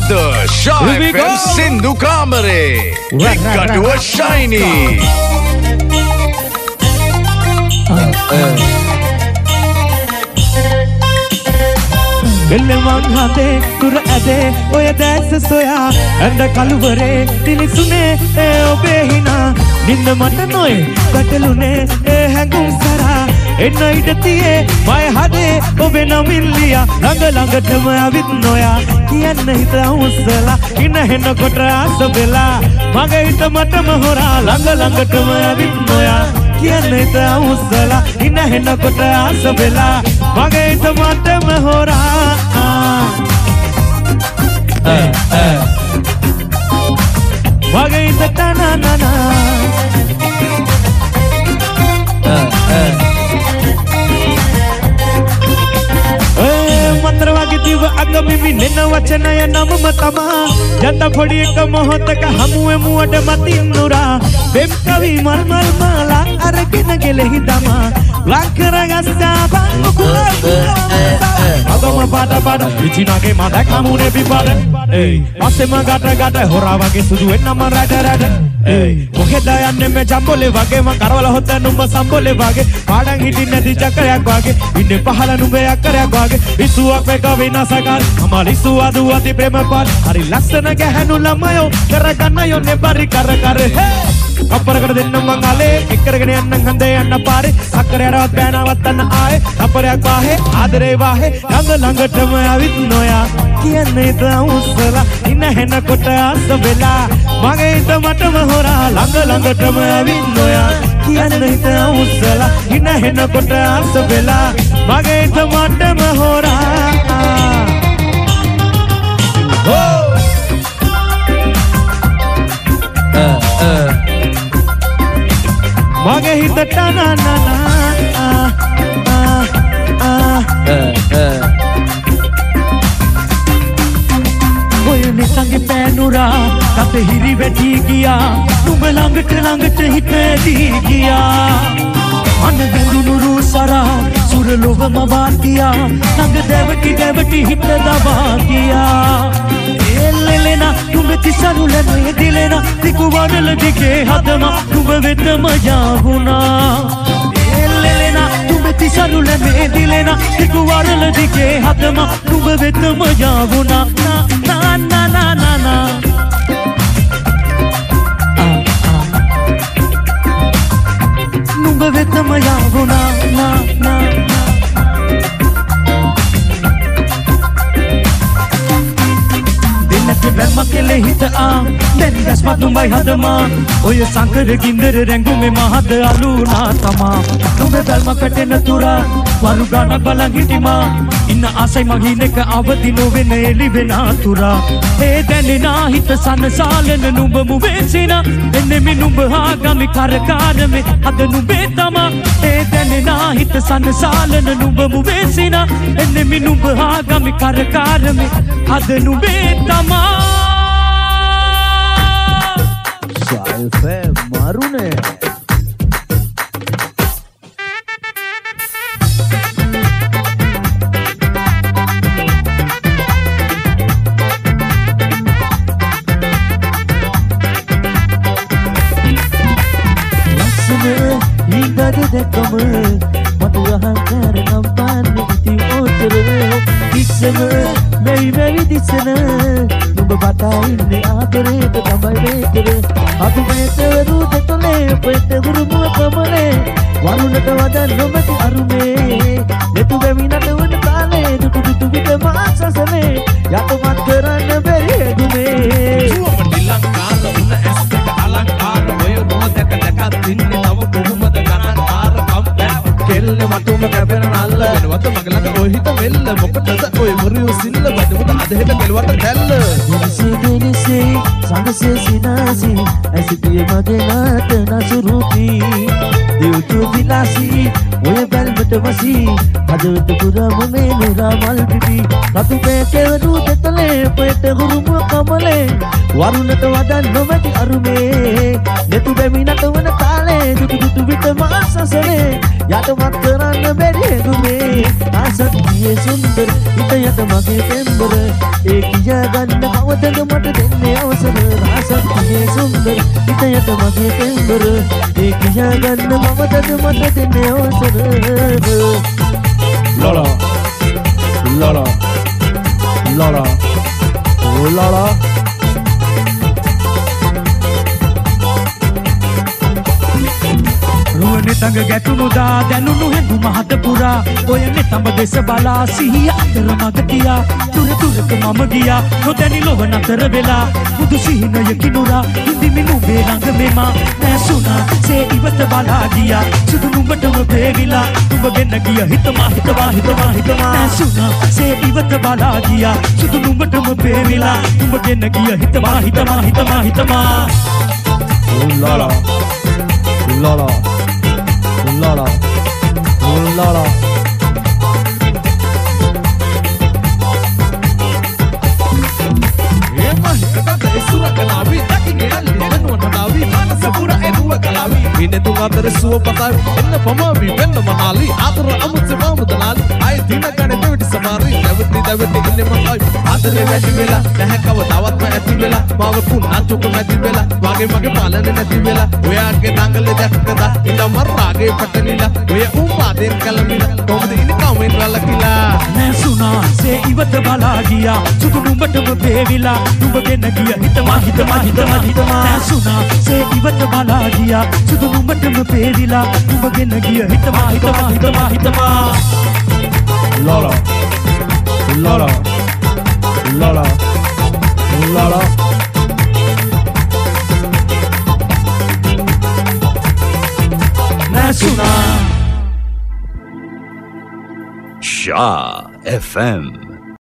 Shah FM Sindhu Kamare. Ekkaduwa Shiny. Gelewan hate tur ade oya das soya anda kaluvare tinisune e obehina ninna mata noy katalune e hangum sara enna idatiye may hade obe namilliya langa langatama avit noya kiyanna hita usala ina henna kotra asabela mage hita matama hora langa langatama avit noya kiyanna hita usala ina henna kotra asabela mage hita matama hora Wagai tatana nana मंत्र वागे दिव अगमी भी निन्न वचन या नाम मतमा जता फोड़ी एक मोहत का हमुए मुअड मती नुरा बेम कवि मरमल माला अरे किन गेले ही दमा लाख रगस्ता बांगुकुला अगम पाटा पाटा इचिना के मादा कामुने भी पाडे ए पासे मा गाटा गाटा होरा वागे सुदु एन्न म राट राट ए මොකද යන්නේ මේ ජම්බෝලේ වගේ මං කරවල හොත නුඹ සම්බෝලේ වගේ පාඩම් හිටින් නැති චක්‍රයක් වගේ ඉන්නේ පහල නුඹ යක්කරයක් වගේ විසුවක් මේක විනාශකාර අමාලි සුවදුවති ප්‍රේම පාර හරි ලස්සන ගැහණු ළමයෝ කරගන්න යොන්නේ පරි කර කර හේ අපරකට දෙන්න මං ආලේ එක්කරගෙන යන්න හන්දේ යන්න පාරේ අක්කරයටවත් බෑනවත් යන්න ආයේ අපරයක් වාහේ ආදරේ වාහේ ළඟ ළඟටම ආවිත් නොයා කියන්නේ දවුස්සලා ඉන්න හෙන කොට ආස වෙලා මගේ හිත මටම හොරා ළඟ ළඟටම ආවිත් නොයා කියන්නේ දවුස්සලා ඉන්න හෙන කොට ආස වෙලා මගේ හිත මටම හොරා මගේ හිත ටනා නා ඔයනේ සංගේ පෑනුරා කපේ හිරි වැටි ගියා නුඹ ළඟට හිතදී ගියා අන බඳුනු රුසරා සුර ලොවම වාතියා සංග දෙවටි හිත දවා ගියා එල්ලෙලෙනා නුඹ තිසරුල මේ දිලෙනා තිකු වඩල දිගේ හදම නුඹ වෙතම යාවුනා එල්ලෙලෙනා නුඹ තිසරුල මේ දිලෙනා තිකු වඩල දිගේ හදම නුඹ වෙතම යාවුනා na na na na na නුඹ වෙතම යාවුනා na na මකලේ හිත ආ දැන් ගස්මත් නුඹයි හදමා ඔය සංකර ගින්දර රැඟුමේ මහද අලුනා තමා නුඹ බල්මකට නතුරා වරු ගානක් බලන් හිටිමා ඉන්න ආසයි මගිනක අවදි නොවෙන එලි වෙන අතුරා ඒ දැනෙනා හිත සනසාලන නුඹ මුවේසිනා එන්නේ මි නුඹ හාගමි කරකාරමේ අද නුඹේ තමා ඒ දැනෙනා හිත සනසාලන නුඹ මුවේසිනා එන්නේ මි නුඹ හාගමි කරකාරමේ අද නුඹේ තමා FM Marune Laksana hingga dekam matu ahankar nampan iti otere disana mei disana නුඹ බටයින්නේ ආදරේට තමයි වේකර අපි මේතරු දෙතලේ පෙත ගුරුමුව කමලේ වරුණට වදන් නොමැති අරුමේ මෙතු වෙමිනට වන කාලේ දුටු දුටු විට මාසසනේ යතමත් කරන්න බැරි දුමේ සුවම නිලංකාර උන ඇස්කට අලංකාර ඔය මොහොතක දැකත් ඉන්නේ නව කොහොමද ගණන්කාර කම්පැ කෙල්ල මතුම කැපෙන නල්ල වෙනවත මගලක ඔය හිත වෙල්ල මොකටද ඔය මුරියු සිල්ල බඩමුද අදහෙට මෙලවට දැල්ල දිනිසේ සංගසේ සිනාසි ඇසිතිය මගේ නාත නසුරුපි දියුතු විලාසි ඔය බැල්මට වසි හදවත පුරම මේ නුරා මල් පිපි රතු පෙකවරු දෙතලේ පෙත ගුරුමුව කමලේ වරුණට වදන් නොමැති අරුමේ නෙතු බැමිනට වන තාලේ දුටු දුටු විට මාසසනේ යටමත් කරන්න බැරි ගුමේ ආසක්තියේ සුන්දර හිත යට මගේ පෙම්බර ඒ කියා ගන්න කවදද මට දෙන්නේ අවසර ආසක්තියේ සුන්දර හිත යට මගේ පෙම්බර ඒ කියා ගන්න කවදද මට දෙන්නේ අවසර Lola Lola Lola Oh Lola රුවනේ තඟ ගැටුණුදා දැනුණු හැඳු මහත පුරා ඔයනේ තඹ දෙස බලා සිහිය අතර මග තියා දුර දුරට මම ගියා නොදැනි ලොව නතර වෙලා බුදු සිහිනය කිනුරා හිඳිමි නුඹේ ළඟ මෙමා නැසුණා සේ ඉවත බලා ගියා සුදු නුඹටම වේවිලා නුඹ ගෙන්න ගිය හිතමා නැසුණා සේ ඉවත බලා ගියා සුදු නුඹටම වේවිලා නුඹ ගෙන්න ගිය හිතමා Lola Lola Lola Lola Ini tu ngatar suwa patai enna pamavi venna manali adar amutse mamudalali ay dina gane deviti samari deviti inne manai adare wedi vela naha kawatawat ma ඇති වෙලා මාව පුන්නච්චුක නැති වෙලා වාගේ මගේ පාලන නැති වෙලා ඔයාගේ දඟල දැක්කදා ඉඳම රාගේ පටලිලා ඔය උපාදෙන් කලමිලා කොහොමද ඉන්නේ කවෙන් රලකිලා නැසුණා සේ ඉවත බලා ගියා සුදු නුඹටම වේවිලා නුඹගෙන ගිය හිතමා නැසුණා සේ ඉවත බලා ගියා සුදු නුඹටම වේවිලා නුඹගෙන ගිය හිතමා Lola Lola Lola Lola Shah FM